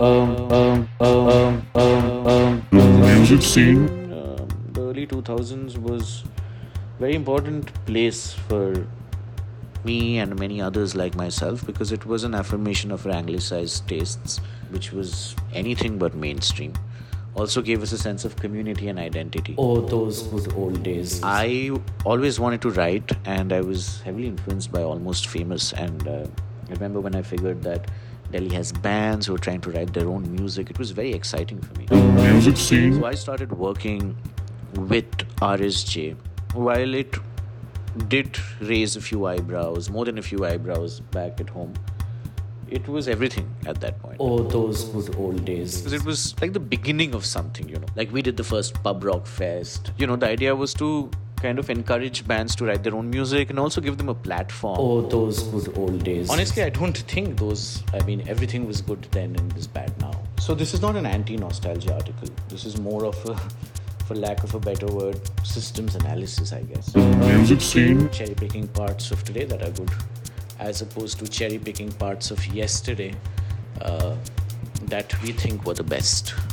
The music scene. The early 2000s was very important place for me and many others like myself because it was an affirmation of our anglicized tastes, which was anything but mainstream. Also gave us a sense of community and identity. Oh, those good old days. I always wanted to write, and I was heavily influenced by Almost Famous. And I remember when I figured that Delhi has bands who are trying to write their own music. It was very exciting for me. Music scene. So I started working with RSJ. While it did raise a few eyebrows, more than a few eyebrows back at home, it was everything at that point. Oh, those good old days. Because it was like the beginning of something, you know. Like we did the first pub rock fest. You know, the idea was to kind of encourage bands to write their own music and also give them a platform. Oh, those good old days. Honestly, I don't think everything was good then and is bad now. So this is not an anti-nostalgia article. This is more of a, for lack of a better word, systems analysis, I guess. Music scene. Cherry picking parts of today that are good, as opposed to cherry picking parts of yesterday that we think were the best.